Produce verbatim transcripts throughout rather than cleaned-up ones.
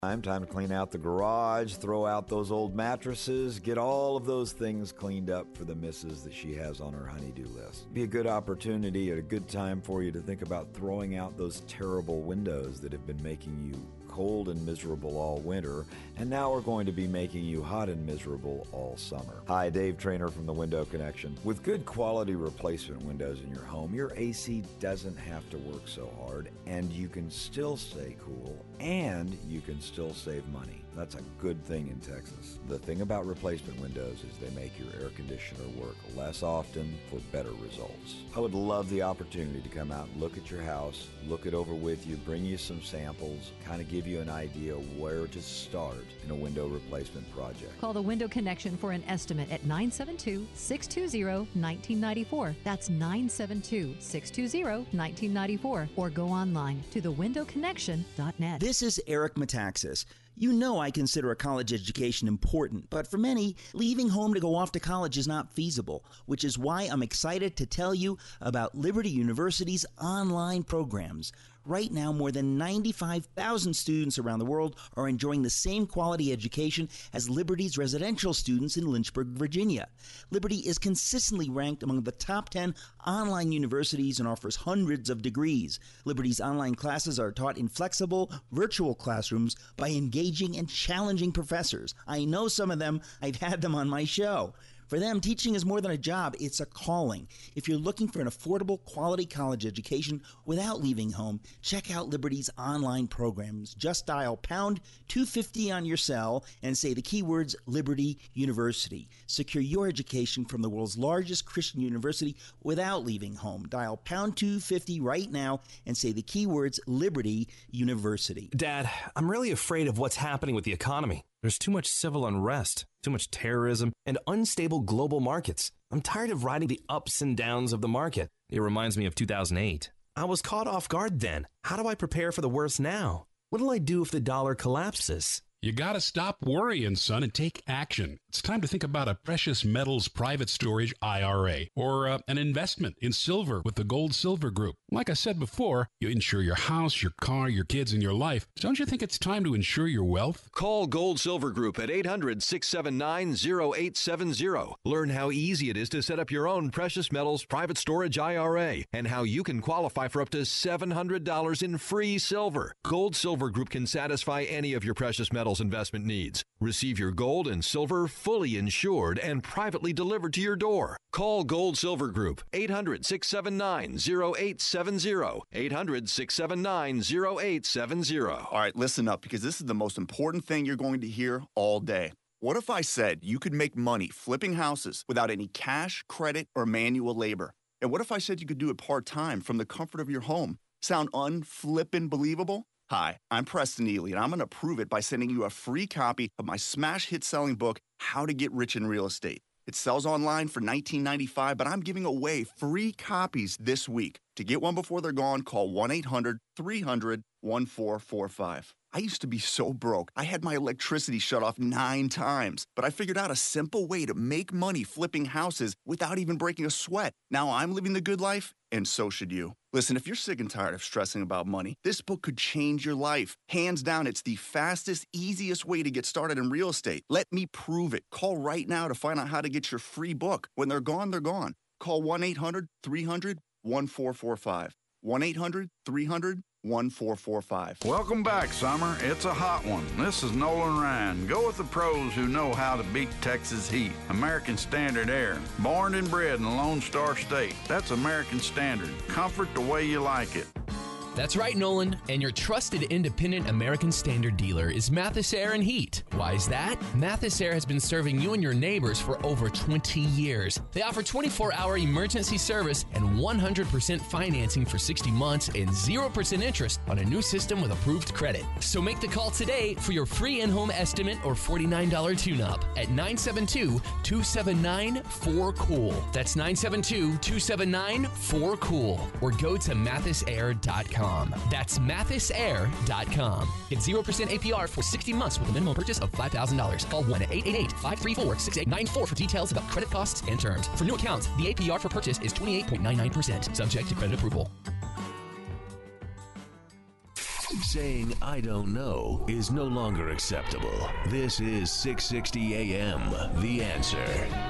Time, time to clean out the garage, throw out those old mattresses, get all of those things cleaned up for the missus that she has on her honey-do list. Be a good opportunity at a good time for you to think about throwing out those terrible windows that have been making you cold and miserable all winter, and now are going to be making you hot and miserable all summer. Hi, Dave Trainer from The Window Connection. With good quality replacement windows in your home, your A C doesn't have to work so hard, and you can still stay cool, and you can still save money. That's a good thing in Texas. The thing about replacement windows is they make your air conditioner work less often for better results. I would love the opportunity to come out and look at your house, look it over with you, bring you some samples, kind of give you an idea where to start in a window replacement project. Call the Window Connection for an estimate at nine seven two, six two zero, one nine nine four. That's nine seven two, six two zero, one nine nine four. Or go online to the window connection dot net. This is Eric Metaxas. You know I consider a college education important, but for many, leaving home to go off to college is not feasible, which is why I'm excited to tell you about Liberty University's online programs. Right now, more than ninety-five thousand students around the world are enjoying the same quality education as Liberty's residential students in Lynchburg, Virginia. Liberty is consistently ranked among the top ten online universities and offers hundreds of degrees. Liberty's online classes are taught in flexible, virtual classrooms by engaging and challenging professors. I know some of them. I've had them on my show. For them, teaching is more than a job, it's a calling. If you're looking for an affordable, quality college education without leaving home, check out Liberty's online programs. Just dial pound two fifty on your cell and say the keywords Liberty University. Secure your education from the world's largest Christian university without leaving home. Dial pound two fifty right now and say the keywords Liberty University. Dad, I'm really afraid of what's happening with the economy. There's too much civil unrest, too much terrorism, and unstable global markets. I'm tired of riding the ups and downs of the market. It reminds me of two thousand eight. I was caught off guard then. How do I prepare for the worst now? What'll I do if the dollar collapses? You gotta stop worrying, son, and take action. It's time to think about a precious metals private storage I R A or uh, an investment in silver with the Gold Silver Group. Like I said before, you insure your house, your car, your kids, and your life. Don't you think it's time to insure your wealth? Call Gold Silver Group at eight hundred, six seven nine, zero eight seven zero. Learn how easy it is to set up your own precious metals private storage I R A and how you can qualify for up to seven hundred dollars in free silver. Gold Silver Group can satisfy any of your precious metals investment needs. Receive your gold and silver fully insured and privately delivered to your door. Call Gold Silver Group, eight hundred, six seven nine, zero eight seven zero, eight hundred, six seven nine, zero eight seven zero. All right, listen up, because this is the most important thing you're going to hear all day. What if I said you could make money flipping houses without any cash, credit, or manual labor? And what if I said you could do it part-time from the comfort of your home? Sound unflippin' believable? Hi, I'm Preston Ely, and I'm going to prove it by sending you a free copy of my smash hit selling book, How to Get Rich in Real Estate. It sells online for nineteen ninety-five dollars, but I'm giving away free copies this week. To get one before they're gone, call one eight hundred, three hundred, one four four five. I used to be so broke, I had my electricity shut off nine times, but I figured out a simple way to make money flipping houses without even breaking a sweat. Now I'm living the good life, and so should you. Listen, if you're sick and tired of stressing about money, this book could change your life. Hands down, it's the fastest, easiest way to get started in real estate. Let me prove it. Call right now to find out how to get your free book. When they're gone, they're gone. Call one eight hundred, three hundred, one four four five. one eight hundred, three hundred, one four four five. Welcome back, Summer. It's a hot one. This is Nolan Ryan. Go with the pros who know how to beat Texas heat. American Standard Air. Born and bred in the Lone Star State. That's American Standard. Comfort the way you like it. That's right, Nolan. And your trusted independent American Standard dealer is Mathis Air and Heat. Why is that? Mathis Air has been serving you and your neighbors for over twenty years. They offer twenty-four hour emergency service and one hundred percent financing for sixty months and zero percent interest on a new system with approved credit. So make the call today for your free in-home estimate or forty-nine dollars tune-up at nine seven two, two seven nine, four cool. That's nine seven two, two seven nine, four cool. Or go to mathis air dot com. That's mathis air dot com. Get zero percent A P R for sixty months with a minimum purchase of five thousand dollars. Call one eight eight eight, five three four, six eight nine four for details about credit costs and terms. For new accounts, the A P R for purchase is twenty-eight point nine nine percent, subject to credit approval. Saying I don't know is no longer acceptable. This is six sixty A M, The Answer.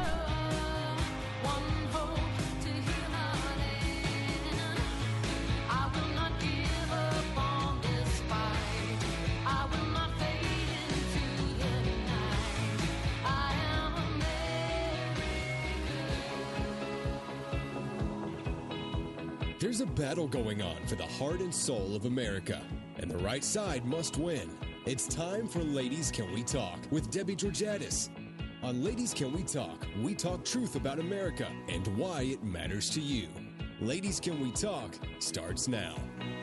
There's a battle going on for the heart and soul of America, and the right side must win. It's time for Ladies Can We Talk with Debbie Georgatos. On Ladies Can We Talk, we talk truth about America and why it matters to you. Ladies Can We Talk starts now.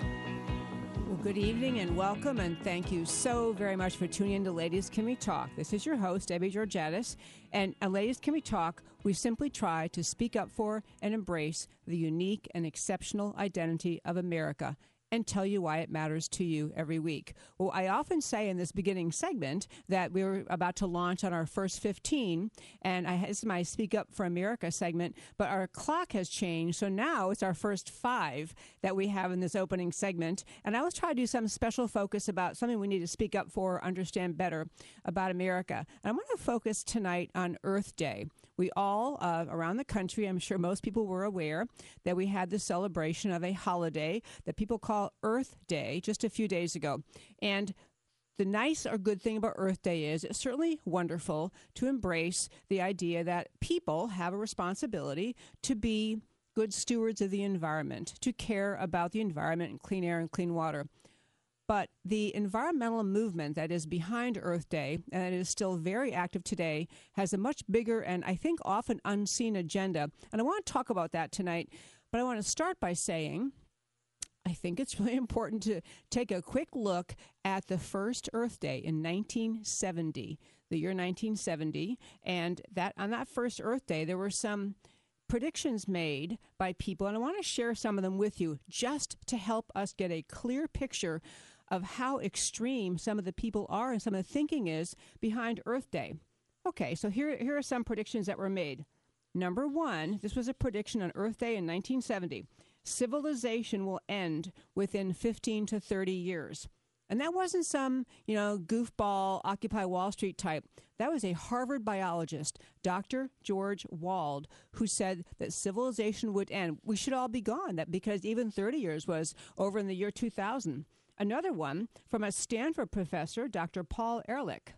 Well, good evening and welcome, and thank you so very much for tuning in to Ladies Can We Talk. This is your host, Debbie Georgatos, and on Ladies Can We Talk, we simply try to speak up for and embrace the unique and exceptional identity of America and tell you why it matters to you every week. Well, I often say in this beginning segment that we were about to launch on our first fifteen, and I, this is my Speak Up for America segment, but our clock has changed, so now it's our first five that we have in this opening segment, and I was trying to do some special focus about something we need to speak up for or understand better about America. And I want to focus tonight on Earth Day. We all, uh, around the country, I'm sure most people were aware that we had the celebration of a holiday that people call Earth Day just a few days ago. And the nice or good thing about Earth Day is it's certainly wonderful to embrace the idea that people have a responsibility to be good stewards of the environment, to care about the environment and clean air and clean water. But the environmental movement that is behind Earth Day, and that is still very active today, has a much bigger and I think often unseen agenda. And I want to talk about that tonight. But I want to start by saying I think it's really important to take a quick look at the first Earth Day in nineteen seventy, the year nineteen seventy. And that on that first Earth Day, there were some predictions made by people, and I want to share some of them with you just to help us get a clear picture of how extreme some of the people are and some of the thinking is behind Earth Day. Okay, so here, here are some predictions that were made. Number one, this was a prediction on Earth Day in nineteen seventy. Civilization will end within fifteen to thirty years. And that wasn't some, you know, goofball, Occupy Wall Street type. That was a Harvard biologist, Doctor George Wald, who said that civilization would end. We should all be gone, that because even thirty years was over in the year two thousand. Another one from a Stanford professor, Doctor Paul Ehrlich.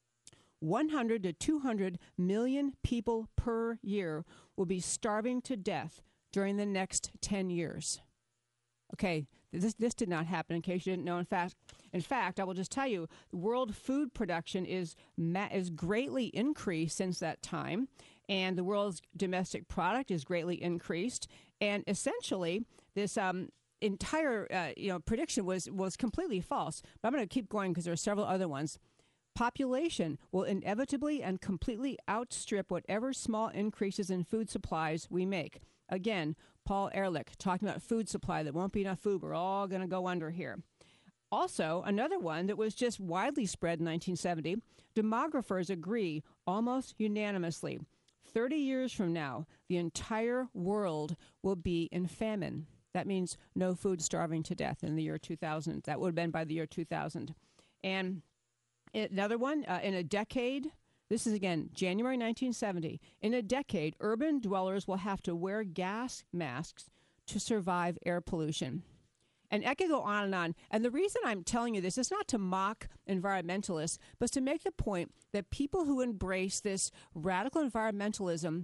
one hundred to two hundred million people per year will be starving to death during the next ten years. Okay, this this did not happen, in case you didn't know. In fact, in fact, I will just tell you, world food production is ma- is greatly increased since that time, and the world's domestic product is greatly increased. And essentially, this um, entire uh, you know prediction was was completely false. But I'm going to keep going because there are several other ones. Population will inevitably and completely outstrip whatever small increases in food supplies we make. Again, Paul Ehrlich talking about food supply. There won't be enough food. We're all going to go under here. Also, another one that was just widely spread in nineteen seventy, demographers agree almost unanimously. thirty years from now, the entire world will be in famine. That means no food, starving to death in the year two thousand. That would have been by the year two thousand. And another one, uh, in a decade, this is again January nineteen seventy. In a decade, urban dwellers will have to wear gas masks to survive air pollution. And I could go on and on. And the reason I'm telling you this is not to mock environmentalists, but to make the point that people who embrace this radical environmentalism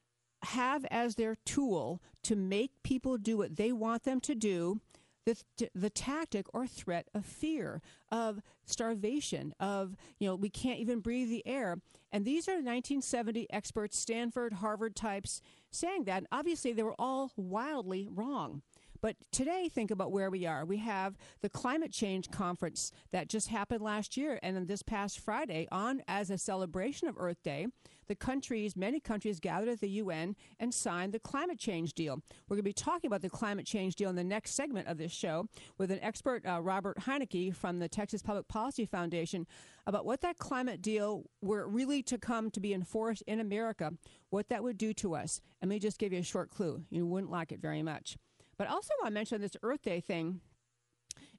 have as their tool to make people do what they want them to do the, the tactic or threat of fear, of starvation, of, you know, we can't even breathe the air. And these are nineteen seventy experts, Stanford, Harvard types, saying that. And obviously, they were all wildly wrong. But today, think about where we are. We have the climate change conference that just happened last year, and then this past Friday, on as a celebration of Earth Day, the countries, many countries gathered at the U N and signed the climate change deal. We're going to be talking about the climate change deal in the next segment of this show with an expert, uh, Robert Heinecke from the Texas Public Policy Foundation, about what that climate deal were really to come to be enforced in America, what that would do to us. And let me just give you a short clue. You wouldn't like it very much. But also I want to mention this Earth Day thing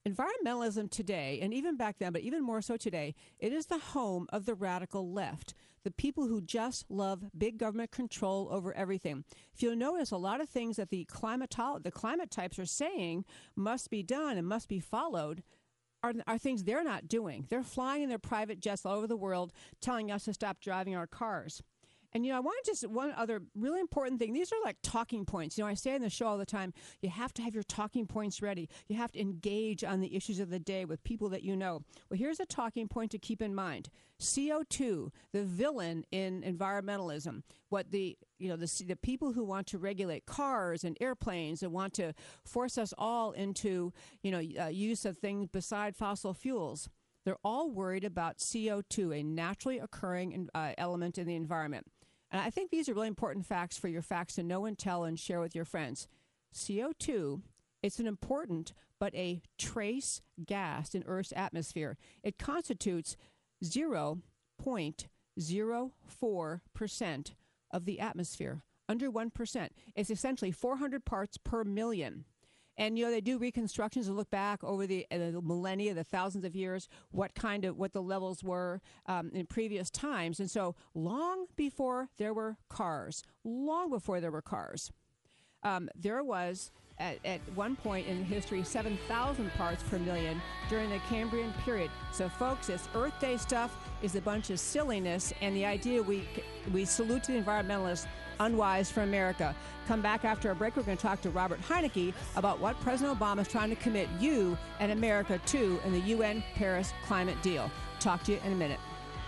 Environmentalism today, and even back then, but even more so today, it is the home of the radical left, the people who just love big government control over everything. If you'll notice, a lot of things that the climatolo- the climate types are saying must be done and must be followed are, are things they're not doing. They're flying in their private jets all over the world, telling us to stop driving our cars. And, you know, I want to just one other really important thing. These are like talking points. You know, I say in the show all the time, you have to have your talking points ready. You have to engage on the issues of the day with people that you know. Well, here's a talking point to keep in mind. C O two, the villain in environmentalism, what the, you know, the, the people who want to regulate cars and airplanes and want to force us all into, you know, uh, use of things beside fossil fuels. They're all worried about C O two, a naturally occurring uh, element in the environment. And I think these are really important facts for your facts to know and tell and share with your friends. C O two, it's an important but a trace gas in Earth's atmosphere. It constitutes zero point zero four percent of the atmosphere, under one percent. It's essentially four hundred parts per million. And, you know, they do reconstructions and look back over the, uh, the millennia, the thousands of years, what kind of, what the levels were um, in previous times. And so long before there were cars, long before there were cars, um, there was, at, at one point in history, seven thousand parts per million during the Cambrian period. So, folks, this Earth Day stuff is a bunch of silliness, and the idea we, we salute to the environmentalists, unwise for America. Come back after a break. We're going to talk to Robert Heineke about what President Obama is trying to commit you and America to in the U N Paris climate deal. Talk to you in a minute.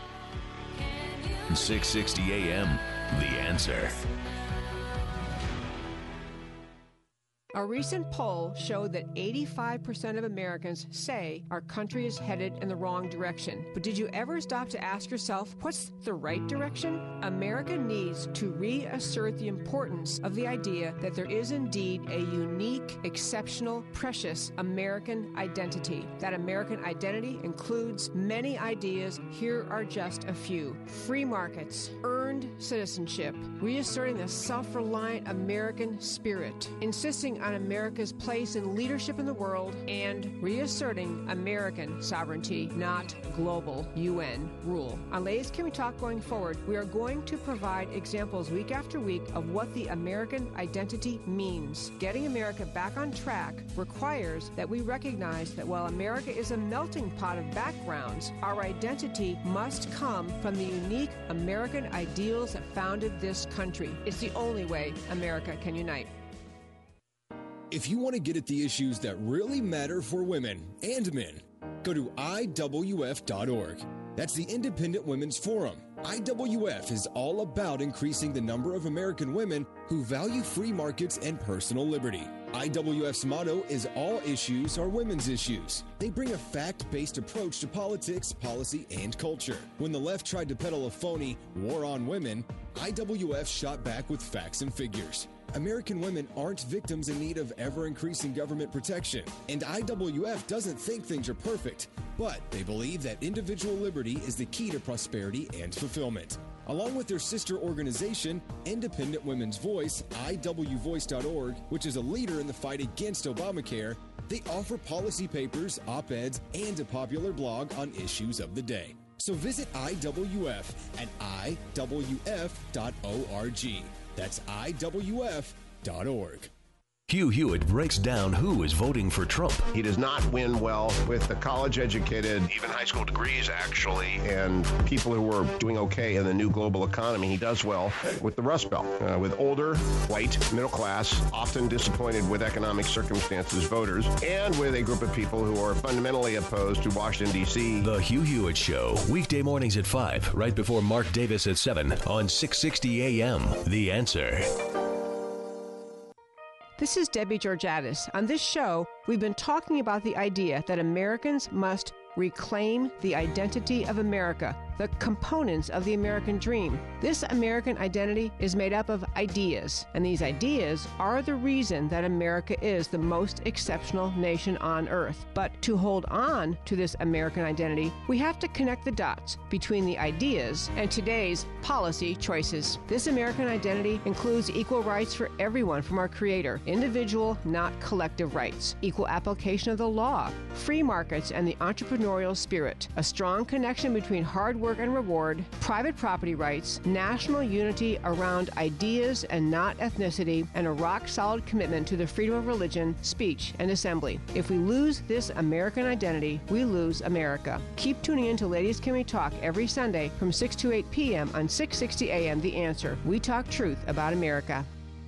six sixty A M, The Answer. A recent poll showed that eighty-five percent of Americans say our country is headed in the wrong direction. But did you ever stop to ask yourself, what's the right direction? America needs to reassert the importance of the idea that there is indeed a unique, exceptional, precious American identity. That American identity includes many ideas. Here are just a few. Free markets, earned citizenship, reasserting the self-reliant American spirit, insisting on America's place in leadership in the world, and reasserting American sovereignty, not global U N rule. On Ladies Can We Talk going forward, we are going to provide examples week after week of what the American identity means. Getting America back on track requires that we recognize that while America is a melting pot of backgrounds, our identity must come from the unique American ideals that founded this country. It's the only way America can unite. If you want to get at the issues that really matter for women and men, go to I W F dot org. That's the Independent Women's Forum. I W F is all about increasing the number of American women who value free markets and personal liberty. I W F's motto is all issues are women's issues. They bring a fact-based approach to politics, policy, and culture. When the left tried to peddle a phony war on women, I W F shot back with facts and figures. American women aren't victims in need of ever-increasing government protection, and I W F doesn't think things are perfect, but they believe that individual liberty is the key to prosperity and fulfillment. Along with their sister organization, Independent Women's Voice, I W voice dot org, which is a leader in the fight against Obamacare, they offer policy papers, op-eds, and a popular blog on issues of the day. So visit I W F at I W F dot org. That's I W F dot org. Hugh Hewitt breaks down who is voting for Trump. He does not win well with the college-educated, even high school degrees, actually, and people who are doing okay in the new global economy. He does well with the Rust Belt, uh, with older, white, middle class, often disappointed with economic circumstances voters, and with a group of people who are fundamentally opposed to Washington, D C The Hugh Hewitt Show, weekday mornings at five, right before Mark Davis at seven on six sixty A M. The Answer. This is Debbie Georgatos. On this show, we've been talking about the idea that Americans must reclaim the identity of America. the components of the American dream. This American identity is made up of ideas, and these ideas are the reason that America is the most exceptional nation on earth. But to hold on to this American identity, we have to connect the dots between the ideas and today's policy choices. This American identity includes equal rights for everyone from our Creator, individual, not collective rights, equal application of the law, free markets and the entrepreneurial spirit, a strong connection between hard work and reward, private property rights, national unity around ideas and not ethnicity, and a rock-solid commitment to the freedom of religion, speech, and assembly. If we lose this American identity, we lose America. Keep tuning in to Ladies Can We Talk every Sunday from six to eight p.m. on six sixty A M The Answer. We talk truth about America.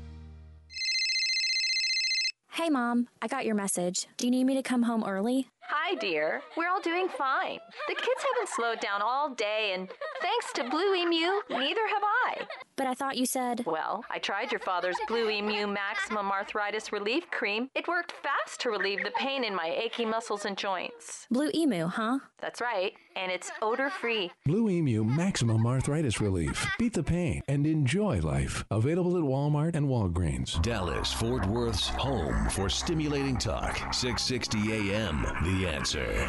Hey, Mom, I got your message. Do you need me to come home early? Hi, dear. We're all doing fine. The kids haven't slowed down all day, and thanks to Blue Emu, neither have I. But I thought you said... Well, I tried your father's Blue Emu Maximum Arthritis Relief Cream. It worked fast to relieve the pain in my achy muscles and joints. Blue Emu, huh? That's right, and it's odor-free. Blue Emu Maximum Arthritis Relief. Beat the pain and enjoy life. Available at Walmart and Walgreens. Dallas, Fort Worth's home for stimulating talk. six sixty A M The Answer.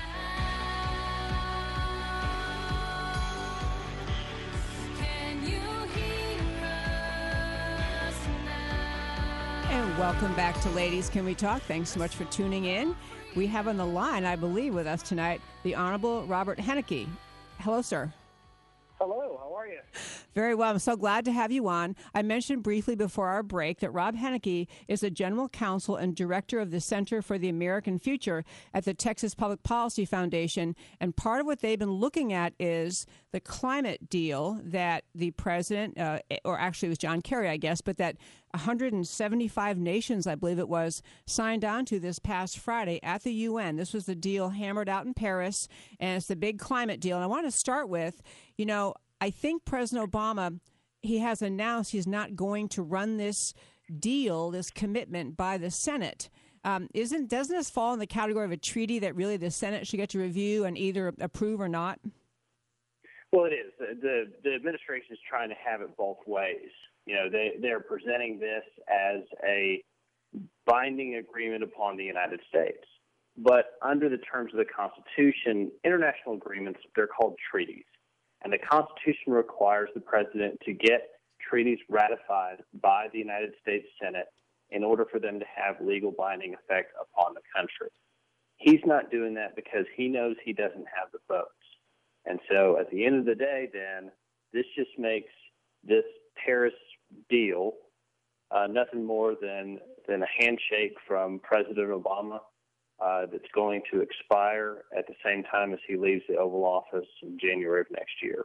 And welcome back to Ladies Can We Talk. Thanks so much for tuning in. We have on the line, I believe, with us tonight, the Honorable Robert Henneke. Hello, sir. Hello, how are you? Very well. I'm so glad to have you on. I mentioned briefly before our break that Rob Henneke is the General Counsel and Director of the Center for the American Future at the Texas Public Policy Foundation. And part of what they've been looking at is the climate deal that the president, uh, or actually it was John Kerry, I guess, but that one hundred seventy-five nations, I believe it was, signed on to this past Friday at the U N. This was the deal hammered out in Paris, and it's the big climate deal. And I want to start with, you know, I think President Obama, he has announced he's not going to run this deal, this commitment by the Senate. Um, isn't doesn't this fall in the category of a treaty that really the Senate should get to review and either approve or not? Well, it is. The, the, the administration is trying to have it both ways. You know, they, they're presenting this as a binding agreement upon the United States. But under the terms of the Constitution, international agreements, they're called treaties. And the Constitution requires the president to get treaties ratified by the United States Senate in order for them to have legal binding effect upon the country. He's not doing that because he knows he doesn't have the votes. And so at the end of the day, then, this just makes this Paris deal uh, nothing more than, than a handshake from President Obama uh, that's going to expire at the same time as he leaves the Oval Office in January of next year.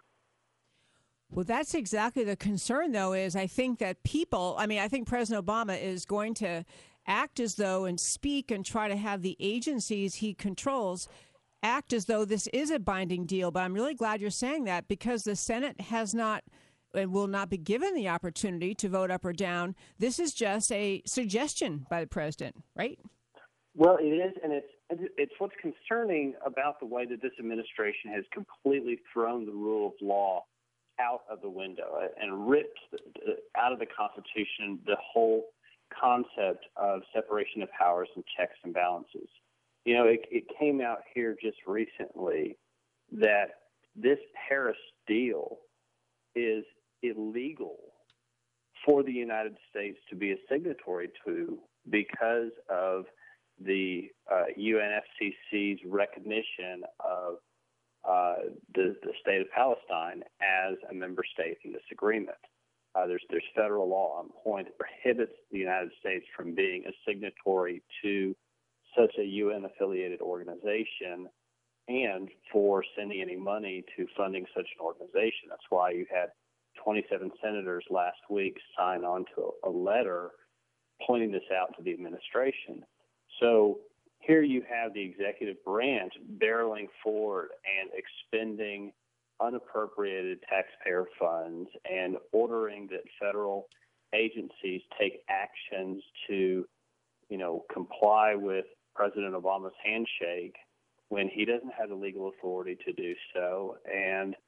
Well, that's exactly the concern, though, is I think that people, I mean, I think President Obama is going to act as though and speak and try to have the agencies he controls act as though this is a binding deal. But I'm really glad you're saying that because the Senate has not and will not be given the opportunity to vote up or down. This is just a suggestion by the president, right? Well, it is, and it's it's what's concerning about the way that this administration has completely thrown the rule of law out of the window and ripped out of the Constitution the whole concept of separation of powers and checks and balances. You know, it, it came out here just recently that this Paris deal is illegal for the United States to be a signatory to because of the uh, U N F C C's recognition of uh, the, the state of Palestine as a member state in this agreement. Uh, there's there's federal law on point that prohibits the United States from being a signatory to such a U N-affiliated organization and for sending any money to funding such an organization. That's why you had twenty-seven senators last week sign on to a, a letter pointing this out to the administration. So here you have the executive branch barreling forward and expending unappropriated taxpayer funds and ordering that federal agencies take actions to, you know, comply with President Obama's handshake when he doesn't have the legal authority to do so. And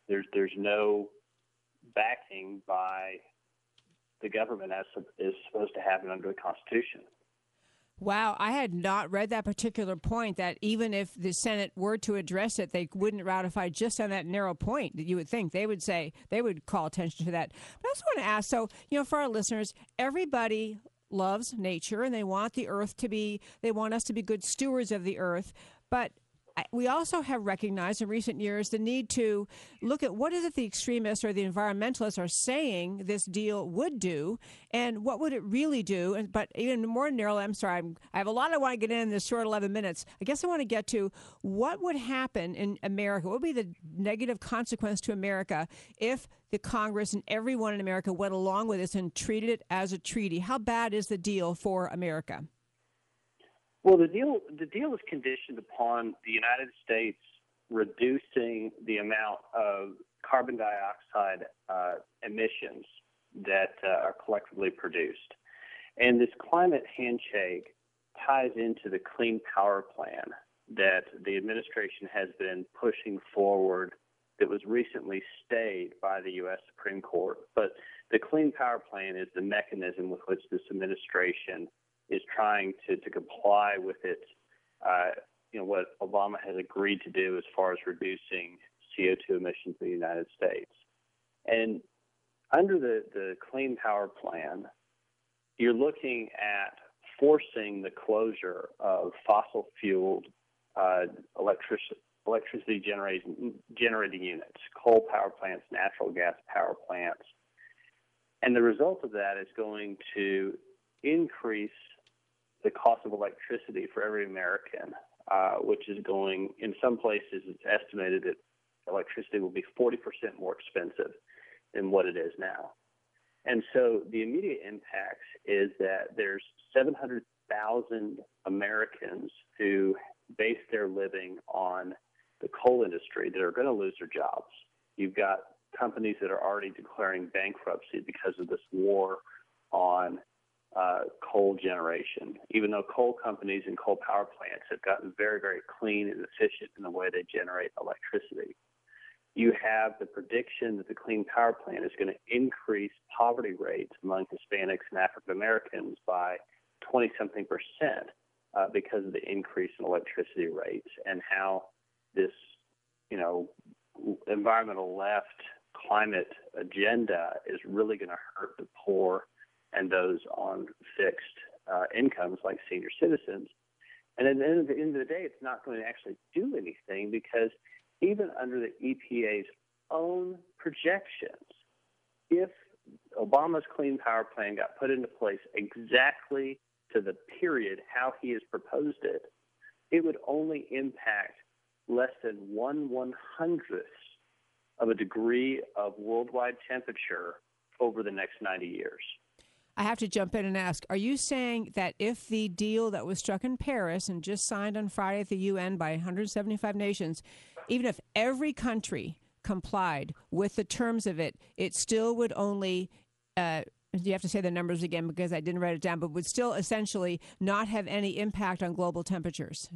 There's there's no backing by the government as is supposed to happen under the Constitution. Wow, I had not read that particular point, that even if the Senate were to address it, they wouldn't ratify just on that narrow point. That you would think they would say, they would call attention to that. But I also want to ask, so, you know, for our listeners, everybody loves nature and they want the earth to be, they want us to be good stewards of the earth. But we also have recognized in recent years the need to look at what is it the extremists or the environmentalists are saying this deal would do, and what would it really do. And but even more narrowly, I'm sorry, I'm, I have a lot I want to get in this short eleven minutes. I guess I want to get to what would happen in America. What would be the negative consequence to America if the Congress and everyone in America went along with this and treated it as a treaty? How bad is the deal for America? Well, the deal the deal is conditioned upon the United States reducing the amount of carbon dioxide uh, emissions that uh, are collectively produced. And this climate handshake ties into the Clean Power Plan that the administration has been pushing forward, that was recently stayed by the U S Supreme Court. But the Clean Power Plan is the mechanism with which this administration is trying to, to comply with it, uh, you know, what Obama has agreed to do as far as reducing C O two emissions in the United States. And under the, the Clean Power Plan, you're looking at forcing the closure of fossil-fueled uh, electric, electricity generating, generating units, coal power plants, natural gas power plants. And the result of that is going to increase the cost of electricity for every American, uh, which is going, in some places, it's estimated that electricity will be forty percent more expensive than what it is now. And so the immediate impacts is that there's seven hundred thousand Americans who base their living on the coal industry that are going to lose their jobs. You've got companies that are already declaring bankruptcy because of this war on Uh, coal generation, even though coal companies and coal power plants have gotten very, very clean and efficient in the way they generate electricity. You have the prediction that the Clean Power Plan is going to increase poverty rates among Hispanics and African Americans by twenty-something percent uh, because of the increase in electricity rates, and how this, you know, environmental left climate agenda is really going to hurt the poor and those on fixed uh, incomes like senior citizens. And at the end, of the end of the day, it's not going to actually do anything, because even under the E P A's own projections, if Obama's Clean Power Plan got put into place exactly to the period how he has proposed it, it would only impact less than one one-hundredth of a degree of worldwide temperature over the next ninety years. I have to jump in and ask, are you saying that if the deal that was struck in Paris and just signed on Friday at the U N by one hundred seventy-five nations, even if every country complied with the terms of it, it still would only, uh, you have to say the numbers again because I didn't write it down, but would still essentially not have any impact on global temperatures?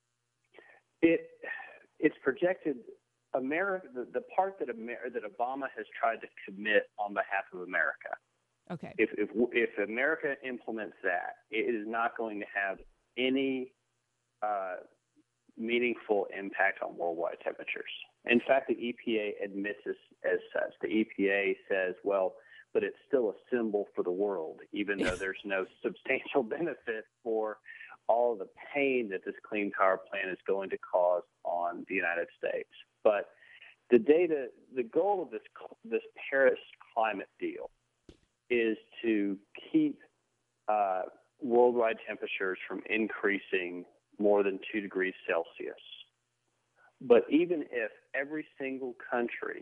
It It's projected, America, the, the part that, Amer- that Obama has tried to commit on behalf of America, Okay. If, if if America implements that, it is not going to have any uh, meaningful impact on worldwide temperatures. In fact, the E P A admits this as such. The E P A says, well, but it's still a symbol for the world, even though there's no substantial benefit for all of the pain that this Clean Power Plan is going to cause on the United States. But the data, the goal of this this Paris climate deal is to keep uh, worldwide temperatures from increasing more than two degrees Celsius. But even if every single country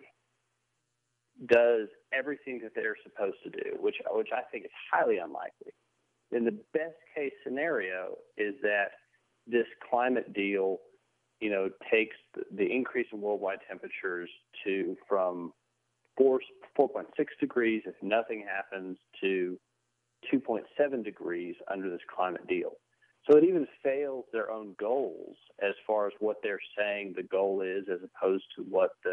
does everything that they're supposed to do, which which I think is highly unlikely, then the best case scenario is that this climate deal, you know, takes the, the increase in worldwide temperatures to from four four point six degrees if nothing happens to two point seven degrees under this climate deal. So it even fails their own goals as far as what they're saying the goal is, as opposed to what the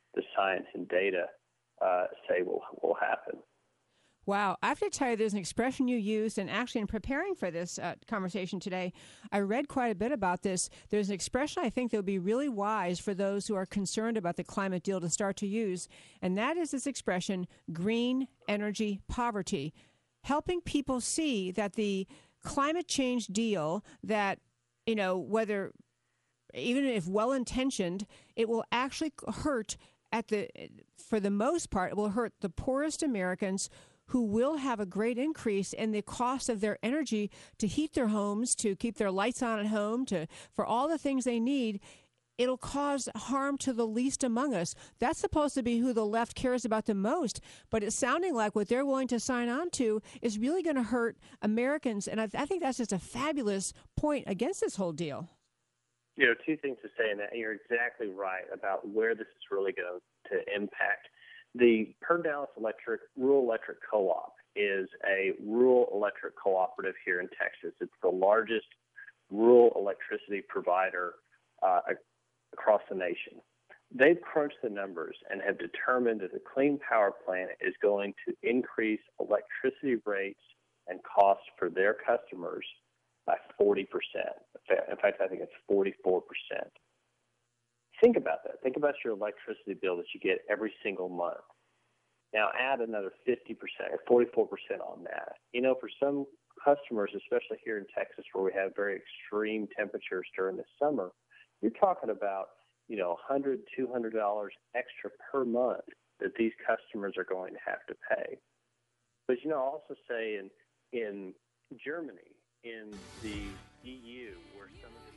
the science and data uh, say will will happen. Wow. I have to tell you, there's an expression you used, and actually in preparing for this uh, conversation today, I read quite a bit about this. There's an expression I think that would be really wise for those who are concerned about the climate deal to start to use, and that is this expression, green energy poverty, helping people see that the climate change deal that, you know, whether, even if well-intentioned, it will actually hurt at the, for the most part, it will hurt the poorest Americans who will have a great increase in the cost of their energy to heat their homes, to keep their lights on at home, to for all the things they need. It'll cause harm to the least among us. That's supposed to be who the left cares about the most, but it's sounding like what they're willing to sign on to is really going to hurt Americans, and I, I think that's just a fabulous point against this whole deal. You know, two things to say in that. You're exactly right about where this is really going to impact. The Per Dallas Electric Rural Electric Co-op is a rural electric cooperative here in Texas. It's the largest rural electricity provider uh, across the nation. They've crunched the numbers and have determined that the Clean Power Plan is going to increase electricity rates and costs for their customers by forty percent. In fact, I think it's forty-four percent. Think about that. Think about your electricity bill that you get every single month. Now add another fifty percent or forty-four percent on that. You know, for some customers, especially here in Texas where we have very extreme temperatures during the summer, you're talking about, you know, one hundred dollars, two hundred dollars extra per month that these customers are going to have to pay. But, you know, I'll also say in, in Germany, in the E U, where some of the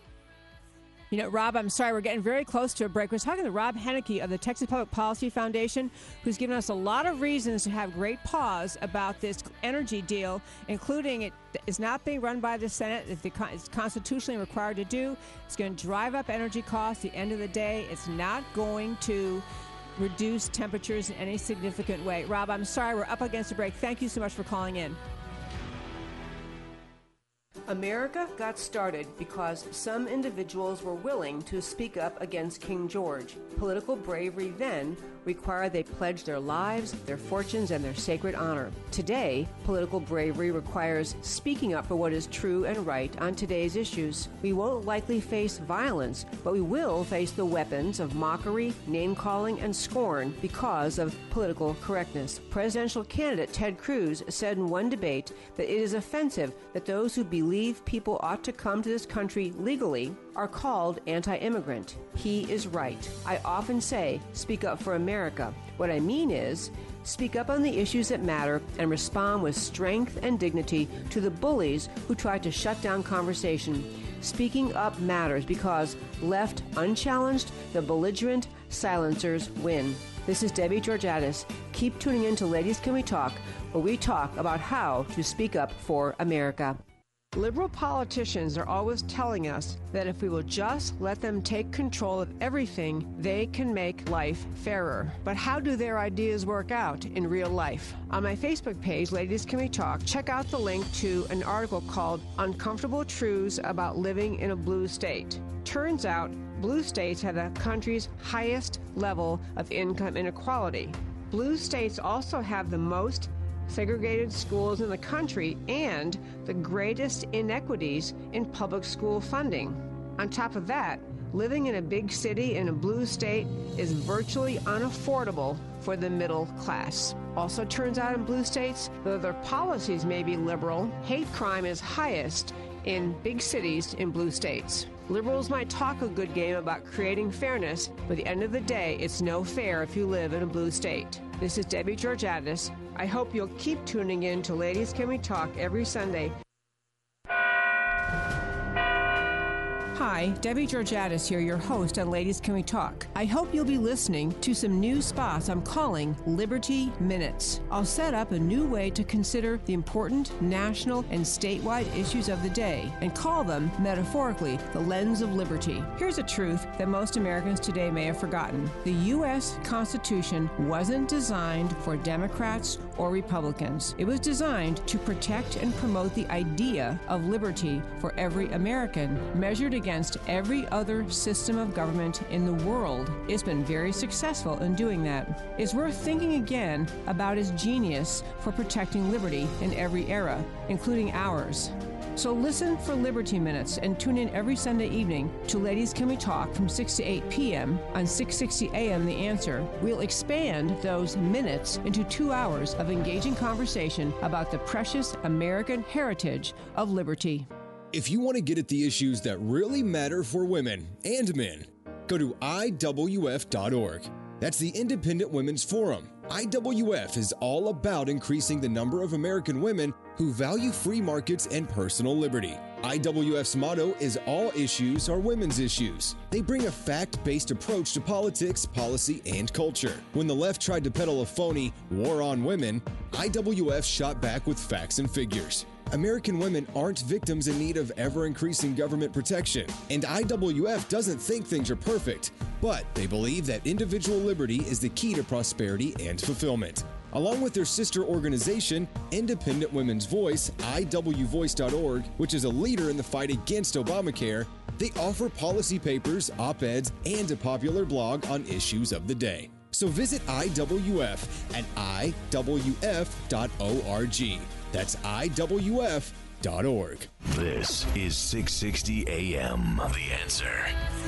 You know, Rob, I'm sorry, we're getting very close to a break. We're talking to Rob Henneke of the Texas Public Policy Foundation, who's given us a lot of reasons to have great pause about this energy deal, including it is not being run by the Senate. It's constitutionally required to do. It's going to drive up energy costs. At the end of the day, it's not going to reduce temperatures in any significant way. Rob, I'm sorry, we're up against a break. Thank you so much for calling in. America got started because some individuals were willing to speak up against King George. Political bravery then required they pledge their lives, their fortunes, and their sacred honor. Today, political bravery requires speaking up for what is true and right on today's issues. We won't likely face violence, but we will face the weapons of mockery, name-calling, and scorn because of political correctness. Presidential candidate Ted Cruz said in one debate that it is offensive that those who believe people ought to come to this country legally are called anti-immigrant. He is right. I often say, speak up for America. What I mean is, speak up on the issues that matter and respond with strength and dignity to the bullies who try to shut down conversation. Speaking up matters because, left unchallenged, the belligerent silencers win. This is Debbie Georgatos. Keep tuning in to Ladies Can We Talk, where we talk about how to speak up for America. Liberal politicians are always telling us that if we will just let them take control of everything, they can make life fairer. But how do their ideas work out in real life? On my Facebook page, Ladies Can We Talk, check out the link to an article called Uncomfortable Truths About Living in a Blue State. Turns out, blue states have the country's highest level of income inequality. Blue states also have the most segregated schools in the country and the greatest inequities in public school funding. On top of that, living in a big city in a blue state is virtually unaffordable for the middle class. Also turns out in blue states, though their policies may be liberal, hate crime is highest in big cities in blue states. Liberals might talk a good game about creating fairness, but at the end of the day, it's no fair if you live in a blue state. This is Debbie Georgatos. I hope you'll keep tuning in to Ladies Can We Talk every Sunday. Hi, Debbie Georgatos here, your host on Ladies Can We Talk. I hope you'll be listening to some new spots I'm calling Liberty Minutes. I'll set up a new way to consider the important national and statewide issues of the day and call them, metaphorically, the lens of liberty. Here's a truth that most Americans today may have forgotten. The U S Constitution wasn't designed for Democrats or Republicans. It was designed to protect and promote the idea of liberty for every American, measured against against every other system of government in the world. It's been very successful in doing that. It's worth thinking again about his genius for protecting liberty in every era, including ours. So listen for Liberty Minutes and tune in every Sunday evening to Ladies Can We Talk from six to eight p.m. on six sixty A M The Answer. We'll expand those minutes into two hours of engaging conversation about the precious American heritage of liberty. If you want to get at the issues that really matter for women and men, go to I W F dot org. That's the Independent Women's Forum. I W F is all about increasing the number of American women who value free markets and personal liberty. I W F's motto is all issues are women's issues. They bring a fact-based approach to politics, policy, and culture. When the left tried to peddle a phony war on women, I W F shot back with facts and figures. American women aren't victims in need of ever-increasing government protection, and I W F doesn't think things are perfect, but they believe that individual liberty is the key to prosperity and fulfillment. Along with their sister organization, Independent Women's Voice, I W voice dot org, which is a leader in the fight against Obamacare, they offer policy papers, op-eds, and a popular blog on issues of the day. So visit I W F at I W F dot org. That's I W F dot org. This is six sixty A M. The Answer.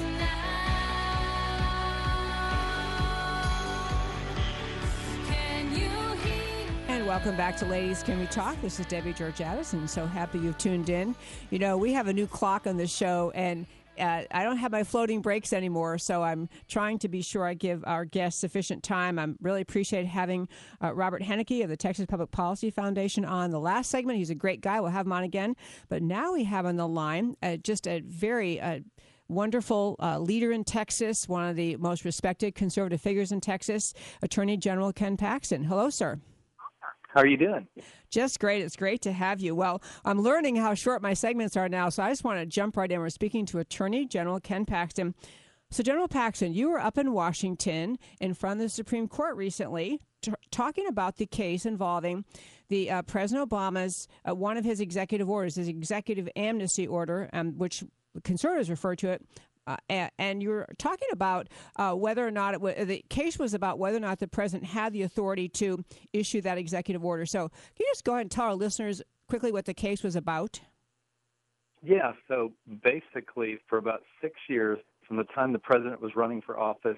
And welcome back to Ladies Can We Talk. This is Debbie Georgatos, and so happy you've tuned in. You know, we have a new clock on this show, and Uh, I don't have my floating breaks anymore, so I'm trying to be sure I give our guests sufficient time. I really appreciate having uh, Robert Henneke of the Texas Public Policy Foundation on the last segment. He's a great guy. We'll have him on again. But now we have on the line uh, just a very uh, wonderful uh, leader in Texas, one of the most respected conservative figures in Texas, Attorney General Ken Paxton. Hello, sir. How are you doing? Just great. It's great to have you. Well, I'm learning how short my segments are now, so I just want to jump right in. We're speaking to Attorney General Ken Paxton. So, General Paxton, you were up in Washington in front of the Supreme Court recently t- talking about the case involving the uh, President Obama's, uh, one of his executive orders, his executive amnesty order, um, which conservatives refer to it. Uh, and you're talking about uh, whether or not it w- the case was about whether or not the president had the authority to issue that executive order. So can you just go ahead and tell our listeners quickly what the case was about? Yeah, so basically for about six years, from the time the president was running for office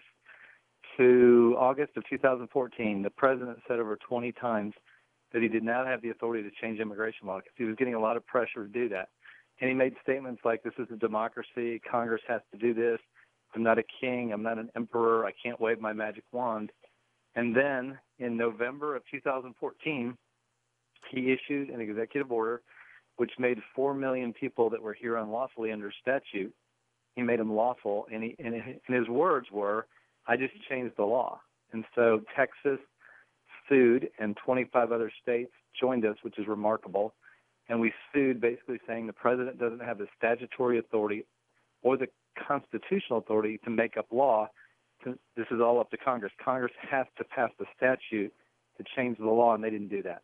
to August of two thousand fourteen, the president said over twenty times that he did not have the authority to change immigration law because he was getting a lot of pressure to do that. And he made statements like, this is a democracy, Congress has to do this, I'm not a king, I'm not an emperor, I can't wave my magic wand. And then in November of two thousand fourteen, he issued an executive order which made four million people that were here unlawfully under statute, he made them lawful. And, he, and his words were, I just changed the law. And so Texas sued, and twenty-five other states joined us, which is remarkable. And we sued basically saying the president doesn't have the statutory authority or the constitutional authority to make up law. This is all up to Congress. Congress has to pass the statute to change the law, and they didn't do that.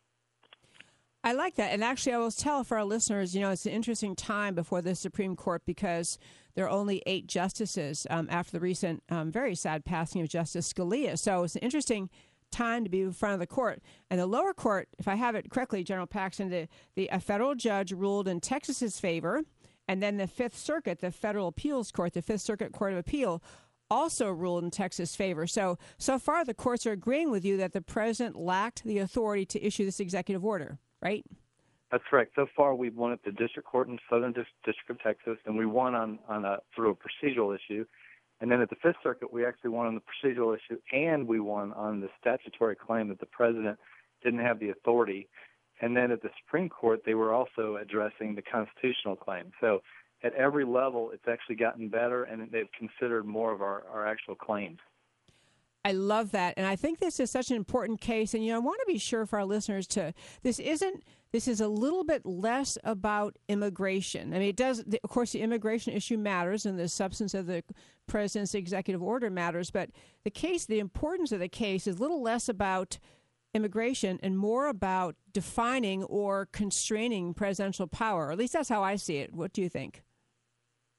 I like that. And actually, I will tell for our listeners, you know, it's an interesting time before the Supreme Court because there are only eight justices um, after the recent um, very sad passing of Justice Scalia. So it's an interesting time to be in front of the court. And the lower court, if I have it correctly, General Paxton, the, the a federal judge ruled in Texas's favor, and then the Fifth Circuit, the federal appeals court, the Fifth Circuit Court of Appeal, also ruled in Texas' favor. So, so far the courts are agreeing with you that the president lacked the authority to issue this executive order, right? That's correct. So far we've won at the district court in Southern District of Texas, and we won on, on a sort of a procedural issue. And then at the Fifth Circuit, we actually won on the procedural issue, and we won on the statutory claim that the president didn't have the authority. And then at the Supreme Court, they were also addressing the constitutional claim. So at every level, it's actually gotten better, and they've considered more of our, our actual claims. I love that. And I think this is such an important case. And, you know, I want to be sure for our listeners to, this isn't, this is a little bit less about immigration. I mean, it does, of course, the immigration issue matters and the substance of the president's executive order matters. But the case, the importance of the case is a little less about immigration and more about defining or constraining presidential power. Or at least that's how I see it. What do you think?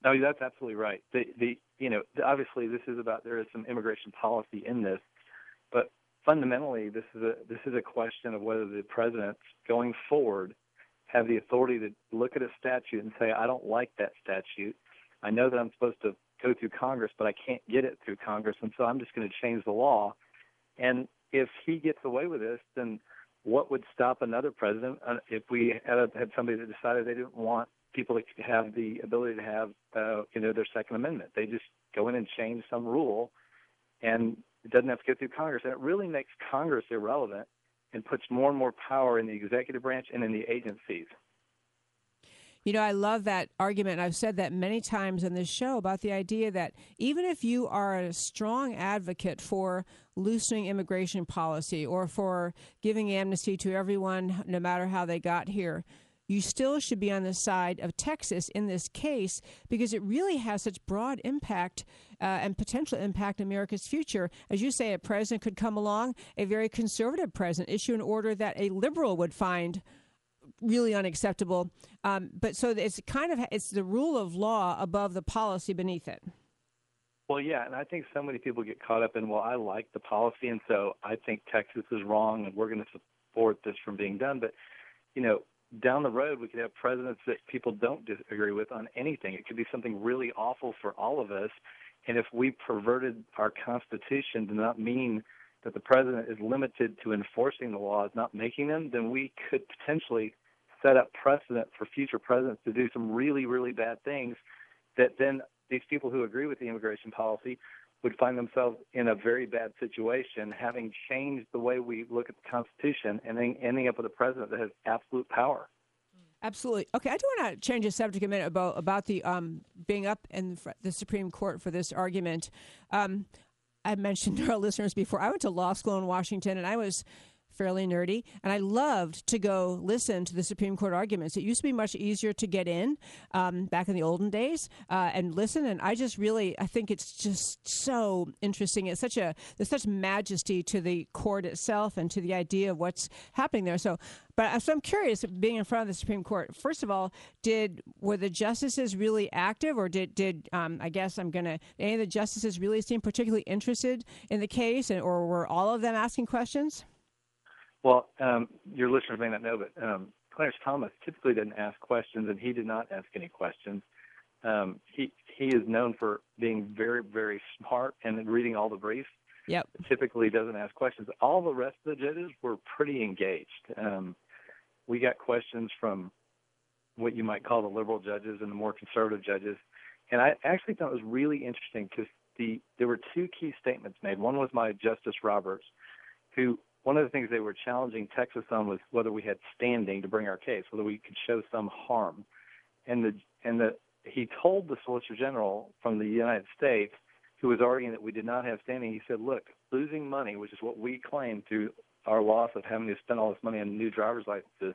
No, that's absolutely right. The, the, you know, obviously this is about, there is some immigration policy in this, but fundamentally this is a, this is a question of whether the presidents going forward have the authority to look at a statute and say, I don't like that statute. I know that I'm supposed to go through Congress, but I can't get it through Congress, and so I'm just going to change the law. And if he gets away with this, then what would stop another president uh, if we had, a, had somebody that decided they didn't want people to have the ability to have, uh, you know, their Second Amendment? They just go in and change some rule, and it doesn't have to go through Congress. And it really makes Congress irrelevant and puts more and more power in the executive branch and in the agencies. You know, I love that argument. I've said that many times in this show about the idea that even if you are a strong advocate for loosening immigration policy or for giving amnesty to everyone, no matter how they got here, you still should be on the side of Texas in this case because it really has such broad impact uh, and potential impact on America's future. As you say, a president could come along, a very conservative president, issue an order that a liberal would find really unacceptable. Um, but so it's kind of, it's the rule of law above the policy beneath it. Well, yeah, and I think so many people get caught up in, well, I like the policy, and so I think Texas is wrong, and we're going to support this from being done. But, you know, down the road, we could have presidents that people don't disagree with on anything. It could be something really awful for all of us. And if we perverted our Constitution to not mean that the president is limited to enforcing the laws, not making them, then we could potentially set up precedent for future presidents to do some really, really bad things that then these people who agree with the immigration policy would find themselves in a very bad situation, having changed the way we look at the Constitution and then ending up with a president that has absolute power. Absolutely. Okay, I do want to change the subject a minute about, about the um, being up in the Supreme Court for this argument. Um, I mentioned to our listeners before, I went to law school in Washington, and I was fairly nerdy, and I loved to go listen to the Supreme Court arguments. It used to be much easier to get in um, back in the olden days uh, and listen, and I just really, I think it's just so interesting. It's such a, there's such majesty to the court itself and to the idea of what's happening there. So, but so I'm curious, being in front of the Supreme Court, first of all, did, were the justices really active, or did, did um, I guess I'm going to, any of the justices really seem particularly interested in the case, and, or were all of them asking questions? Well, um, your listeners may not know, but um, Clarence Thomas typically didn't ask questions, and he did not ask any questions. Um, he he is known for being very, very smart and reading all the briefs. Yep. Typically doesn't ask questions. All the rest of the judges were pretty engaged. Um, we got questions from what you might call the liberal judges and the more conservative judges. And I actually thought it was really interesting because the there were two key statements made. One was by Justice Roberts, who one of the things they were challenging Texas on was whether we had standing to bring our case, whether we could show some harm. And the and the he told the Solicitor General from the United States, who was arguing that we did not have standing, he said, look, losing money, which is what we claim through our loss of having to spend all this money on new driver's licenses,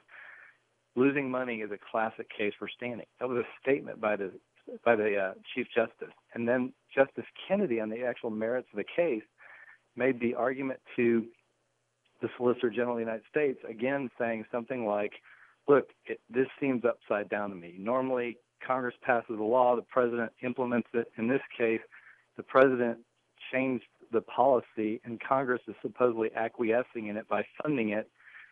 losing money is a classic case for standing. That was a statement by the by the uh, Chief Justice. And then Justice Kennedy, on the actual merits of the case, made the argument to the Solicitor General of the United States, again saying something like, look, it, this seems upside down to me. Normally, Congress passes a law, the president implements it. In this case, the president changed the policy, and Congress is supposedly acquiescing in it by funding it,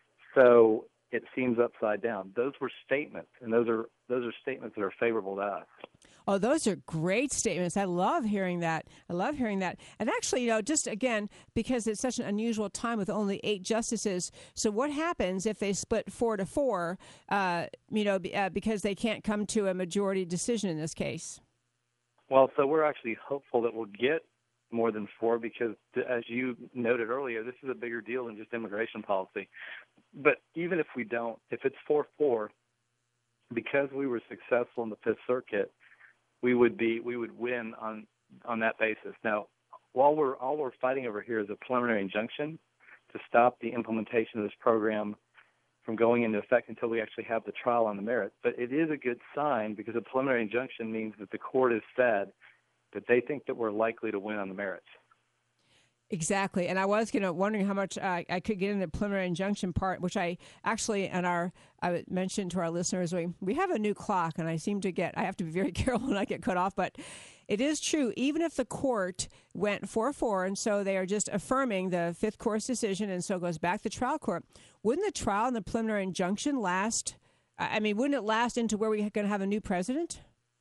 so it seems upside down. Those were statements, and those are those are statements that are favorable to us. Oh, those are great statements. I love hearing that. I love hearing that. And actually, you know, just again, because it's such an unusual time with only eight justices, so what happens if they split four to four, uh, you know, uh, because they can't come to a majority decision in this case? Well, so we're actually hopeful that we'll get more than four because, as you noted earlier, this is a bigger deal than just immigration policy. But even if we don't, if it's four four, because we were successful in the Fifth Circuit, we would be we would win on on that basis. Now, while we're all we're fighting over here is a preliminary injunction to stop the implementation of this program from going into effect until we actually have the trial on the merits. But it is a good sign because a preliminary injunction means that the court has said that they think that we're likely to win on the merits. Exactly. And I was going to wondering how much uh, I could get in the preliminary injunction part, which I actually, and our, I mentioned to our listeners, we, we have a new clock, and I seem to get, I have to be very careful when I get cut off, but it is true. Even if the court went four four, and so they are just affirming the Fifth Court's decision, and so it goes back to trial court, wouldn't the trial and the preliminary injunction last, I mean, wouldn't it last into where we're going to have a new president?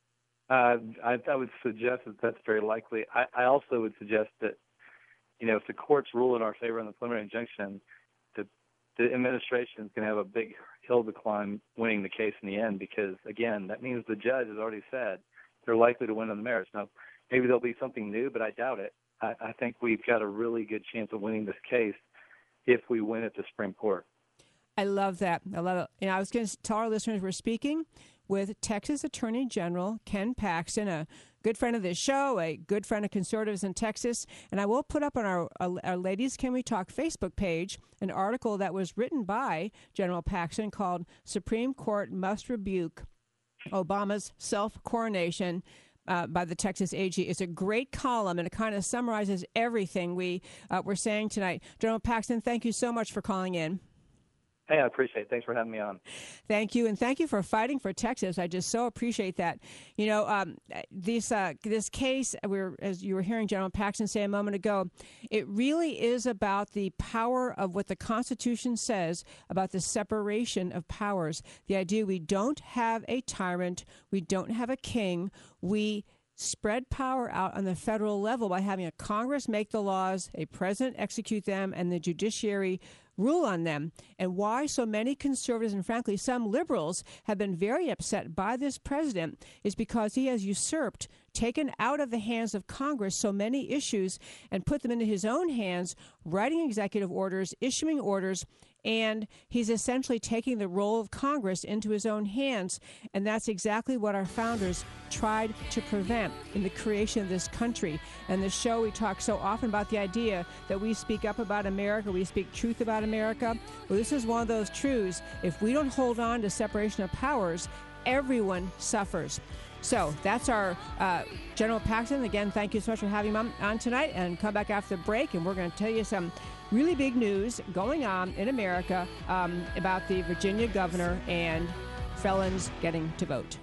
Uh, I, I would suggest that that's very likely. I, I also would suggest that, you know, if the courts rule in our favor on the preliminary injunction, the, the administration is going to have a big hill to climb winning the case in the end because, again, that means the judge has already said they're likely to win on the merits. Now, maybe there'll be something new, but I doubt it. I, I think we've got a really good chance of winning this case if we win at the Supreme Court. I love that. I love it. And I was going to tell our listeners we're speaking with Texas Attorney General Ken Paxton, a good friend of this show, a good friend of conservatives in Texas. And I will put up on our, our Ladies Can We Talk Facebook page an article that was written by General Paxton called Supreme Court Must Rebuke Obama's Self-Coronation uh, by the Texas A G. It's a great column, and it kind of summarizes everything we uh, were saying tonight. General Paxton, thank you so much for calling in. Hey, I appreciate it. Thanks for having me on. Thank you, and thank you for fighting for Texas. I just so appreciate that. You know, um, this uh, this case, we're, as you were hearing General Paxton say a moment ago, it really is about the power of what the Constitution says about the separation of powers. The idea we don't have a tyrant, we don't have a king, we spread power out on the federal level by having a Congress make the laws, a president execute them, and the judiciary rule on them. And why so many conservatives and, frankly, some liberals have been very upset by this president is because he has usurped, taken out of the hands of Congress so many issues and put them into his own hands, writing executive orders, issuing orders, and he's essentially taking the role of Congress into his own hands. And that's exactly what our founders tried to prevent in the creation of this country. And the show, we talk so often about the idea that we speak up about America, we speak truth about America. Well, this is one of those truths. If we don't hold on to separation of powers, everyone suffers. So that's our uh, General Paxton. Again, thank you so much for having him on, on tonight, and come back after the break, and we're going to tell you some really big news going on in America um, about the Virginia governor and felons getting to vote.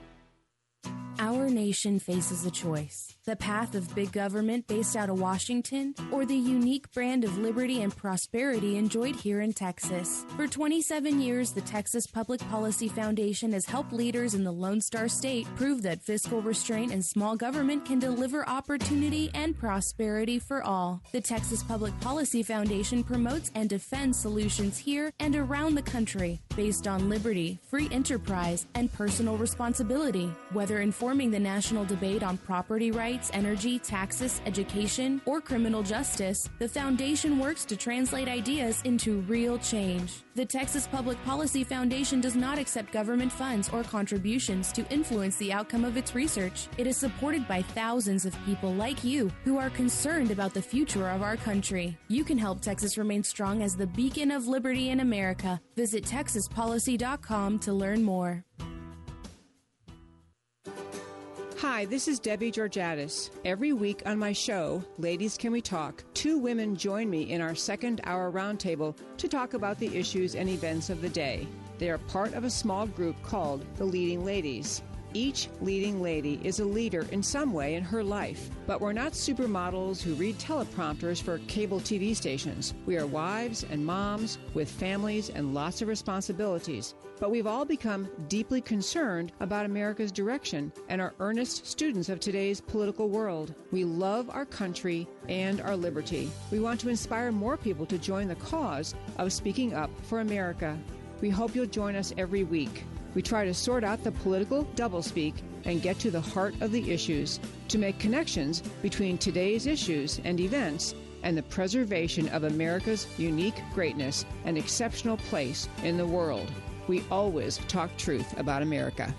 Our nation faces a choice: the path of big government based out of Washington, or the unique brand of liberty and prosperity enjoyed here in Texas. For twenty-seven years, the Texas Public Policy Foundation has helped leaders in the Lone Star State prove that fiscal restraint and small government can deliver opportunity and prosperity for all. The Texas Public Policy Foundation promotes and defends solutions here and around the country based on liberty, free enterprise, and personal responsibility. Whether informing the national debate on property rights, energy, taxes, education, or criminal justice, the foundation works to translate ideas into real change. The Texas Public Policy Foundation does not accept government funds or contributions to influence the outcome of its research. It is supported by thousands of people like you who are concerned about the future of our country. You can help Texas remain strong as the beacon of liberty in America. Visit texas policy dot com to learn more. Hi, this is Debbie Georgatos. Every week on my show, Ladies Can We Talk, two women join me in our second hour roundtable to talk about the issues and events of the day. They are part of a small group called the Leading Ladies. Each leading lady is a leader in some way in her life, but we're not supermodels who read teleprompters for cable T V stations. We are wives and moms with families and lots of responsibilities, but we've all become deeply concerned about America's direction and are earnest students of today's political world. We love our country and our liberty. We want to inspire more people to join the cause of speaking up for America. We hope you'll join us every week. We try to sort out the political doublespeak and get to the heart of the issues to make connections between today's issues and events and the preservation of America's unique greatness and exceptional place in the world. We always talk truth about America.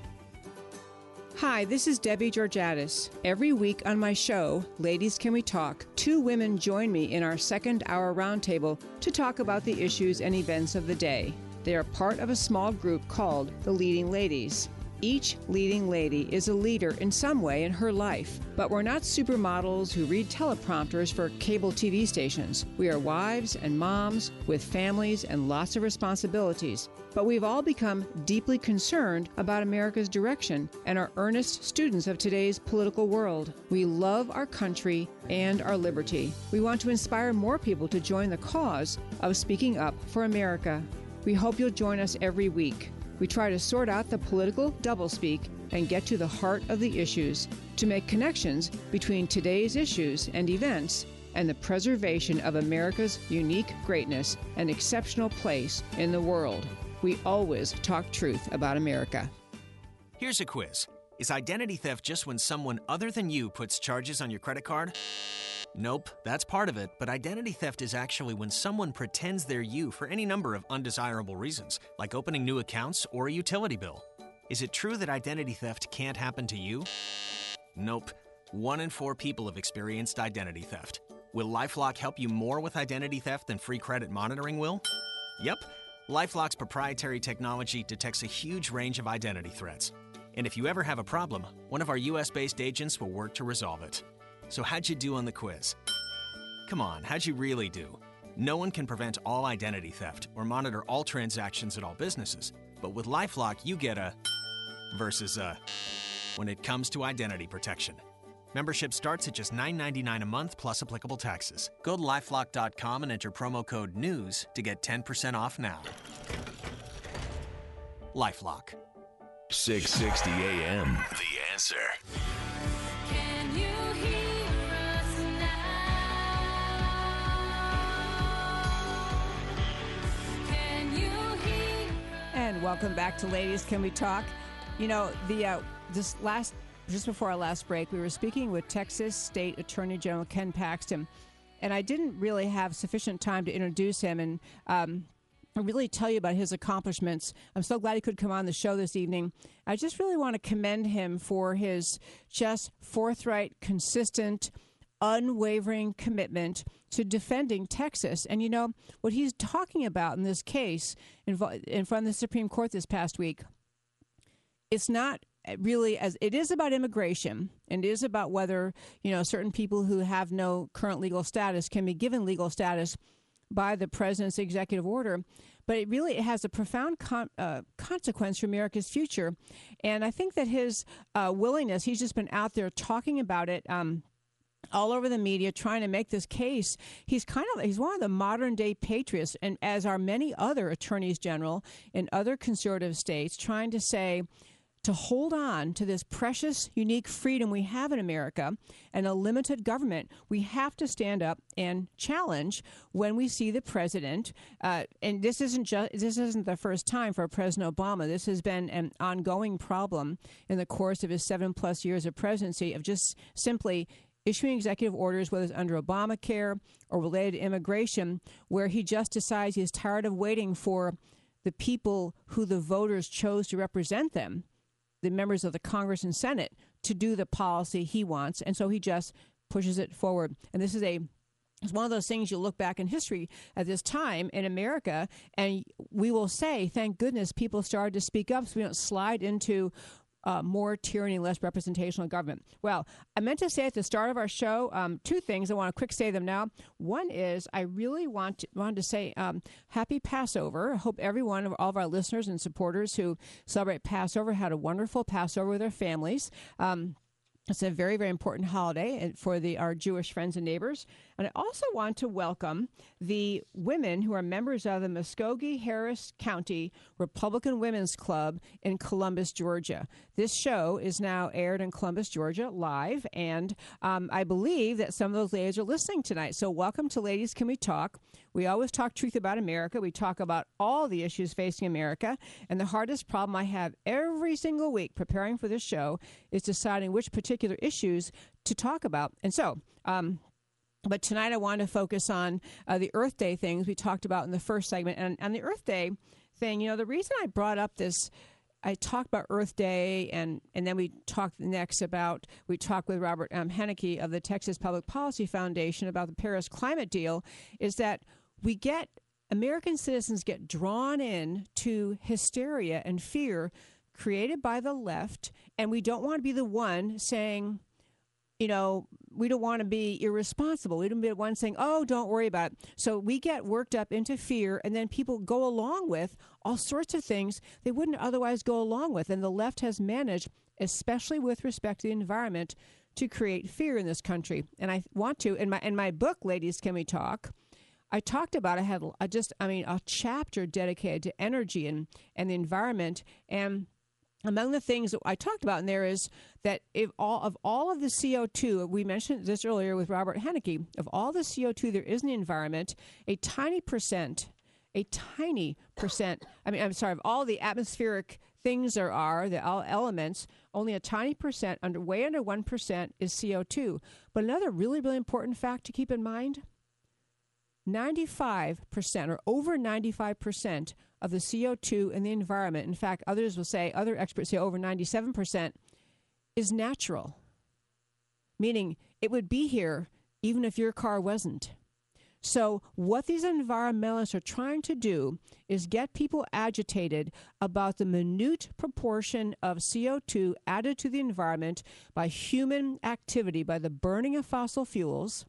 Hi, this is Debbie Georgatos. Every week on my show, Ladies Can We Talk, two women join me in our second hour roundtable to talk about the issues and events of the day. They are part of a small group called the Leading Ladies. Each leading lady is a leader in some way in her life, but we're not supermodels who read teleprompters for cable T V stations. We are wives and moms with families and lots of responsibilities, but we've all become deeply concerned about America's direction and are earnest students of today's political world. We love our country and our liberty. We want to inspire more people to join the cause of speaking up for America. We hope you'll join us every week. We try to sort out the political doublespeak and get to the heart of the issues to make connections between today's issues and events and the preservation of America's unique greatness and exceptional place in the world. We always talk truth about America. Here's a quiz. Is identity theft just when someone other than you puts charges on your credit card? Nope, that's part of it, but identity theft is actually when someone pretends they're you for any number of undesirable reasons, like opening new accounts or a utility bill. Is it true that identity theft can't happen to you? Nope. One in four people have experienced identity theft. Will LifeLock help you more with identity theft than free credit monitoring will? Yep. LifeLock's proprietary technology detects a huge range of identity threats. And if you ever have a problem, one of our U S-based agents will work to resolve it. So how'd you do on the quiz? Come on, how'd you really do? No one can prevent all identity theft or monitor all transactions at all businesses. But with LifeLock, you get a versus a when it comes to identity protection. Membership starts at just nine ninety-nine a month plus applicable taxes. Go to LifeLock dot com and enter promo code NEWS to get ten percent off now. LifeLock. six sixty A M. The Answer. And welcome back to Ladies Can We Talk. You know, the uh, this last just before our last break, we were speaking with Texas State Attorney General Ken Paxton, and I didn't really have sufficient time to introduce him and um, really tell you about his accomplishments. I'm so glad he could come on the show this evening. I just really want to commend him for his just forthright, consistent, unwavering commitment to defending Texas. And, you know, what he's talking about in this case in, in front of the Supreme Court this past week, it's not really as it is about immigration, and it is about whether, you know, certain people who have no current legal status can be given legal status by the president's executive order. But it really has a profound con- uh, consequence for America's future. And I think that his uh, willingness, he's just been out there talking about it um, all over the media, trying to make this case. He's kind of he's one of the modern day patriots, and as are many other attorneys general in other conservative states, trying to say, to hold on to this precious, unique freedom we have in America and a limited government, we have to stand up and challenge when we see the president. Uh, and this isn't just this isn't the first time for President Obama. This has been an ongoing problem in the course of his seven plus years of presidency of just simply issuing executive orders, whether it's under Obamacare or related to immigration, where he just decides he's tired of waiting for the people who the voters chose to represent them, the members of the Congress and Senate, to do the policy he wants. And so he just pushes it forward. And this is a it's one of those things you look back in history at this time in America, and we will say, thank goodness people started to speak up so we don't slide into Uh, more tyranny, less representational government. Well, I meant to say at the start of our show um, two things. I want to quick say them now. One is I really want to, wanted to say um, happy Passover. I hope everyone, all of our listeners and supporters who celebrate Passover had a wonderful Passover with their families. Um, It's a very, very important holiday for the our Jewish friends and neighbors. And I also want to welcome the women who are members of the Muskogee-Harris County Republican Women's Club in Columbus, Georgia. This show is now aired in Columbus, Georgia, live, and um, I believe that some of those ladies are listening tonight. So welcome to Ladies Can We Talk. We always talk truth about America. We talk about all the issues facing America. And the hardest problem I have every single week preparing for this show is deciding which particular issues to talk about. And so, um, but tonight I want to focus on uh, the Earth Day things we talked about in the first segment. And on the Earth Day thing, you know, the reason I brought up this, I talked about Earth Day, and, and then we talked next about, we talked with Robert um, Henneke of the Texas Public Policy Foundation about the Paris climate deal, is that we get, American citizens get drawn in to hysteria and fear created by the left, and we don't want to be the one saying, you know, we don't want to be irresponsible. We don't want to be the one saying, oh, don't worry about it. So we get worked up into fear, and then people go along with all sorts of things they wouldn't otherwise go along with. And the left has managed, especially with respect to the environment, to create fear in this country. And I want to, in my in my book, Ladies, Can We Talk?, I talked about, I had a, just, I mean, a chapter dedicated to energy and, and the environment. And among the things that I talked about in there is that if all of all of the C O two, we mentioned this earlier with Robert Henneke, of all the C O two there is in the environment, a tiny percent, a tiny percent, I mean, I'm sorry, of all the atmospheric things there are, the elements, only a tiny percent, under way under one percent is C O two. But another really, really important fact to keep in mind, ninety-five percent or over ninety-five percent of the C O two in the environment, in fact, others will say, other experts say over ninety-seven percent, is natural, meaning it would be here even if your car wasn't. So what these environmentalists are trying to do is get people agitated about the minute proportion of C O two added to the environment by human activity, by the burning of fossil fuels,